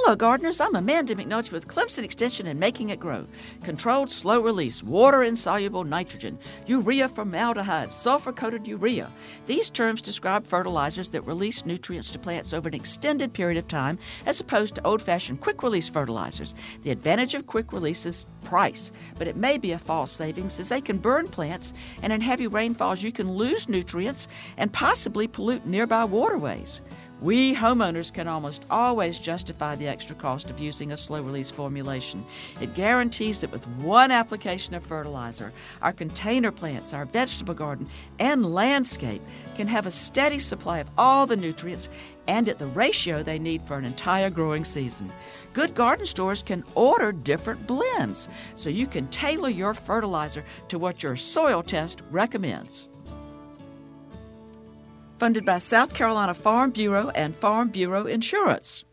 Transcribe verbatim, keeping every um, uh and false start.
Hello, gardeners. I'm Amanda McNulty with Clemson Extension and Making It Grow. Controlled slow release, water-insoluble nitrogen, urea formaldehyde, sulfur-coated urea. These terms describe fertilizers that release nutrients to plants over an extended period of time as opposed to old-fashioned quick-release fertilizers. The advantage of quick release is price, but it may be a false savings as they can burn plants, and in heavy rainfalls you can lose nutrients and possibly pollute nearby waterways. We homeowners can almost always justify the extra cost of using a slow-release formulation. It guarantees that with one application of fertilizer, our container plants, our vegetable garden, and landscape can have a steady supply of all the nutrients and at the ratio they need for an entire growing season. Good garden stores can order different blends, so you can tailor your fertilizer to what your soil test recommends. Funded by South Carolina Farm Bureau and Farm Bureau Insurance.